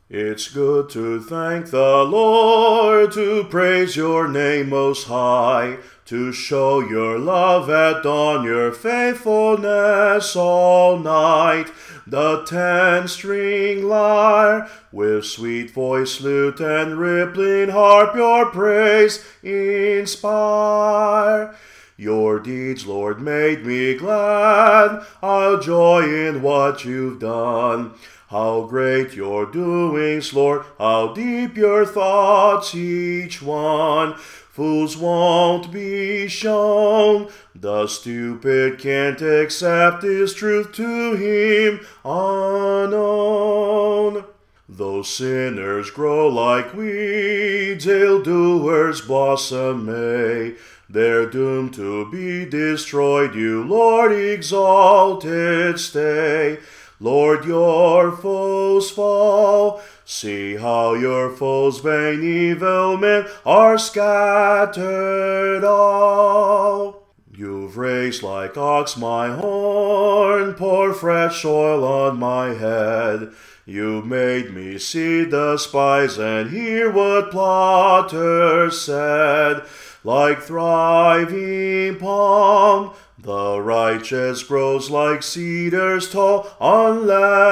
It's good to thank the Lord, to praise your name most high, to show your love at dawn, your faithfulness all night. The 10-string lyre, with sweet voice, lute, and rippling harp, your praise inspire. Your deeds, Lord, made me glad. I'll joy in what you've done. How great your doings, Lord, how deep your thoughts each one. Fools won't be shown, the stupid can't accept this truth to him unknown. Though sinners grow like weeds, ill-doers blossom may. They're doomed to be destroyed, you, Lord, exalted stay. Lord, your foes fall. See how your foes, vain evil men, are scattered all. You've raised like ox my horn, pour fresh oil on my head. You've made me see the spies and hear what plotters said. Like thriving palm, the righteous grows like cedars tall on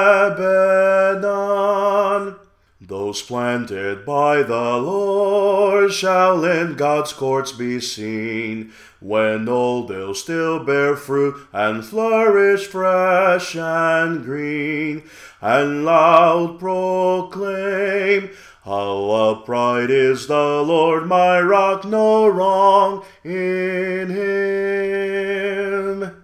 Lebanon. Those planted by the Lord shall in God's courts be seen. When old they'll still bear fruit and flourish fresh and green, and loud proclaim, how upright is the Lord, my rock, no wrong in him.